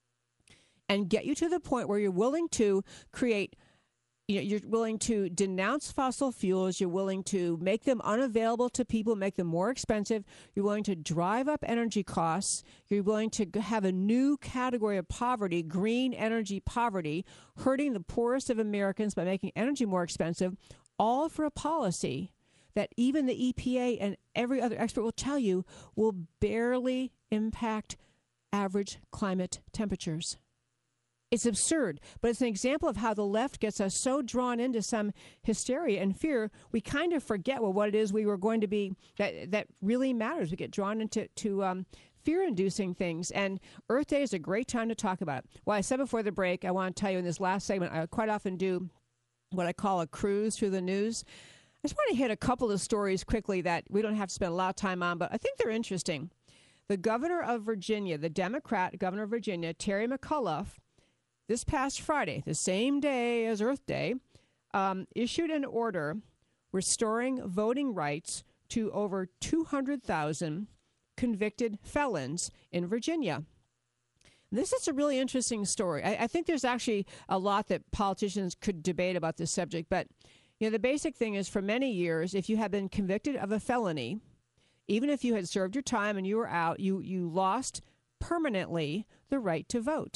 and get you to the point where you're willing to create, you know, you're willing to denounce fossil fuels, you're willing to make them unavailable to people, make them more expensive, you're willing to drive up energy costs, you're willing to have a new category of poverty, green energy poverty, hurting the poorest of Americans by making energy more expensive, all for a policy that even the E P A and every other expert will tell you will barely impact average climate temperatures. It's absurd, but it's an example of how the left gets us so drawn into some hysteria and fear, we kind of forget well, what it is we were going to be, that that really matters. We get drawn into to um, fear-inducing things, and Earth Day is a great time to talk about it. Well, I said before the break, I want to tell you in this last segment, I quite often do what I call a cruise through the news. I just want to hit a couple of stories quickly that we don't have to spend a lot of time on, but I think they're interesting. The governor of Virginia, the Democrat governor of Virginia, Terry McAuliffe, this past Friday, the same day as Earth Day, um, issued an order restoring voting rights to over two hundred thousand convicted felons in Virginia. This is a really interesting story. I, I think there's actually a lot that politicians could debate about this subject, but you know, the basic thing is for many years, if you have been convicted of a felony, even if you had served your time and you were out, you, you lost permanently the right to vote.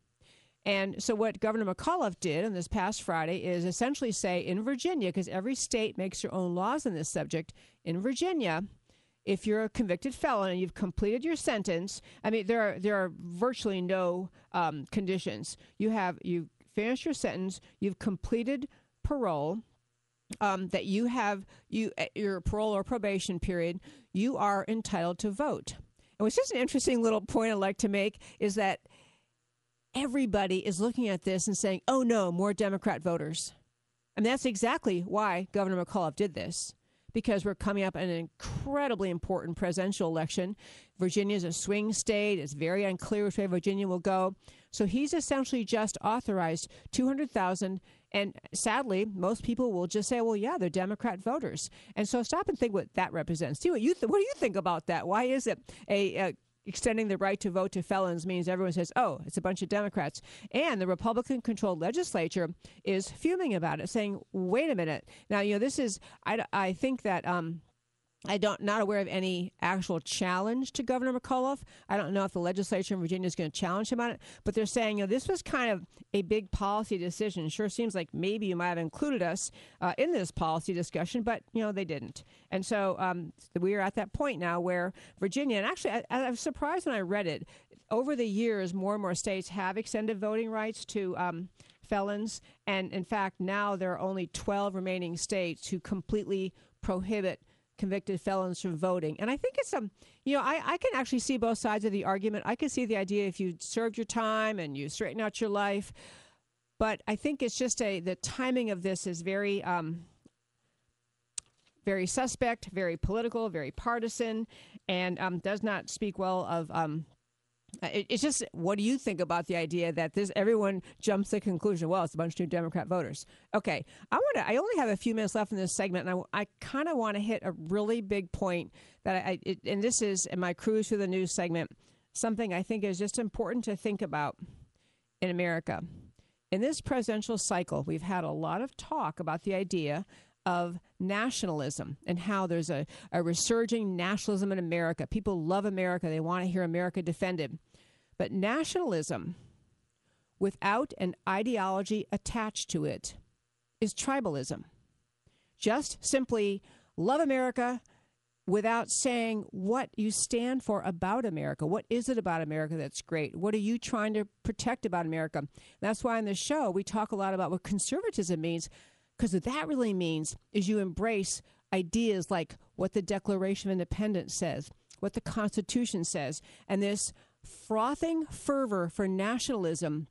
And so what Governor McAuliffe did on this past Friday is essentially say in Virginia, because every state makes their own laws on this subject, in Virginia, if you're a convicted felon and you've completed your sentence, I mean, there are there are virtually no um, conditions. You have you've finished your sentence, you've completed parole, um, that you have you your parole or probation period, you are entitled to vote. And what's just an interesting little point I'd like to make is that everybody is looking at this and saying, oh, no, more Democrat voters. And that's exactly why Governor McAuliffe did this, because we're coming up on an incredibly important presidential election. Virginia is a swing state. It's very unclear which way Virginia will go. So he's essentially just authorized two hundred thousand. And sadly, most people will just say, well, yeah, they're Democrat voters. And so stop and think what that represents. See what you th- what do you think about that? Why is it a, a extending the right to vote to felons means everyone says, oh, it's a bunch of Democrats. And the Republican-controlled legislature is fuming about it, saying, wait a minute. Now, you know, this is, I, I think that um, I don't not aware of any actual challenge to Governor McAuliffe. I don't know if the legislature in Virginia is going to challenge him on it, but they're saying, you know, this was kind of a big policy decision. It sure seems like maybe you might have included us uh, in this policy discussion, but, you know, they didn't. And so um, we are at that point now where Virginia, and actually I, I was surprised when I read it, over the years, more and more states have extended voting rights to um, felons. And in fact, now there are only twelve remaining states who completely prohibit convicted felons from voting. And I think it's, um, you know, I, I can actually see both sides of the argument. I can see the idea if you served your time and you straighten out your life. But I think it's just a, the timing of this is very, um, very suspect, very political, very partisan, and um, does not speak well of, um, it, it's just, what do you think about the idea that this everyone jumps to the conclusion, well, it's a bunch of new Democrat voters? Okay, I want to. I only have a few minutes left in this segment, and I, I kind of want to hit a really big point that I, it, and this is in my cruise through the news segment, something I think is just important to think about in America. In this presidential cycle, we've had a lot of talk about the idea of nationalism and how there's a, a resurging nationalism in America. People love America. They want to hear America defended. But nationalism without an ideology attached to it is tribalism. Just simply love America without saying what you stand for about America. What is it about America that's great? What are you trying to protect about America? And that's why on this show we talk a lot about what conservatism means, because what that really means is you embrace ideas like what the Declaration of Independence says, what the Constitution says, and this frothing fervor for nationalism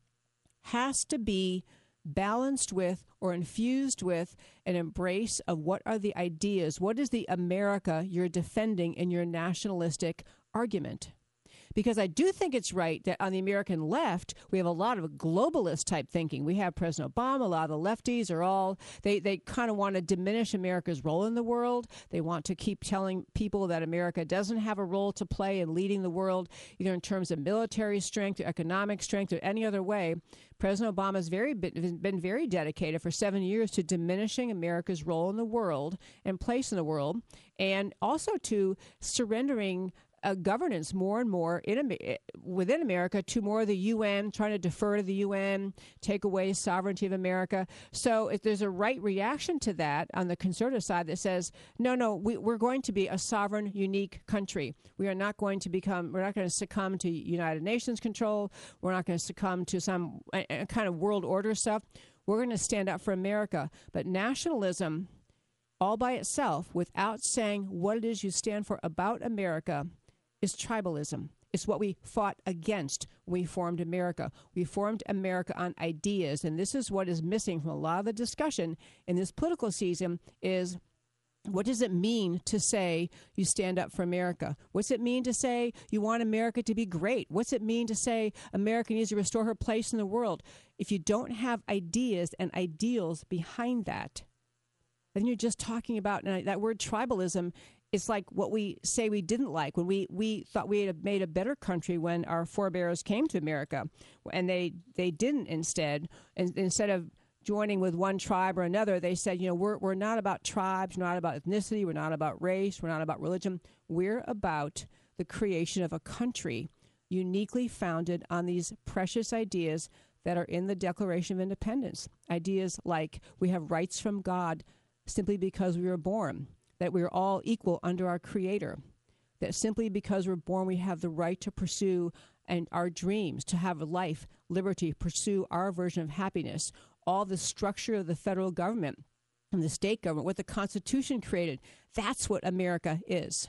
has to be balanced with or infused with an embrace of what are the ideas, what is the America you're defending in your nationalistic argument. Because I do think it's right that on the American left, we have a lot of globalist type thinking. We have President Obama, a lot of the lefties are all, they, they kind of want to diminish America's role in the world. They want to keep telling people that America doesn't have a role to play in leading the world, either in terms of military strength or economic strength or any other way. President Obama has very been, been very dedicated for seven years to diminishing America's role in the world and place in the world, and also to surrendering Uh, governance more and more in within America to more of the U N, trying to defer to the U N, take away sovereignty of America. So if there's a right reaction to that on the conservative side that says, no, no, we, we're going to be a sovereign, unique country. We are not going to become, we're not going to succumb to United Nations control. We're not going to succumb to some uh, kind of world order stuff. We're going to stand up for America. But nationalism, all by itself, without saying what it is you stand for about America, is tribalism. It's what we fought against when we formed America. We formed America on ideas, and this is what is missing from a lot of the discussion in this political season is, what does it mean to say you stand up for America? What's it mean to say you want America to be great? What's it mean to say America needs to restore her place in the world? If you don't have ideas and ideals behind that, then you're just talking about, and that word tribalism, it's like what we say we didn't like when we, we thought we had made a better country when our forebears came to America, and they, they didn't instead. And instead of joining with one tribe or another, they said, you know, we're, we're not about tribes, we're not about ethnicity, we're not about race, we're not about religion. We're about the creation of a country uniquely founded on these precious ideas that are in the Declaration of Independence. Ideas like we have rights from God simply because we were born, that we're all equal under our Creator, that simply because we're born we have the right to pursue and our dreams, to have a life, liberty, pursue our version of happiness. All the structure of the federal government and the state government, what the Constitution created, that's what America is.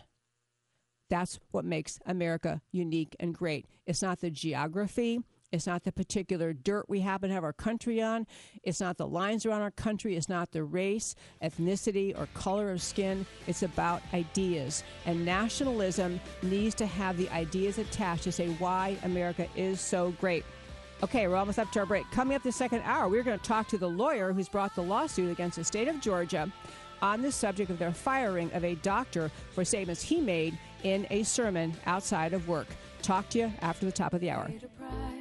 That's what makes America unique and great. It's not the geography. It's not the particular dirt we happen to have our country on. It's not the lines around our country. It's not the race, ethnicity, or color of skin. It's about ideas. And nationalism needs to have the ideas attached to say why America is so great. Okay, we're almost up to our break. Coming up the second hour, we're going to talk to the lawyer who's brought the lawsuit against the state of Georgia on the subject of their firing of a doctor for statements he made in a sermon outside of work. Talk to you after the top of the hour.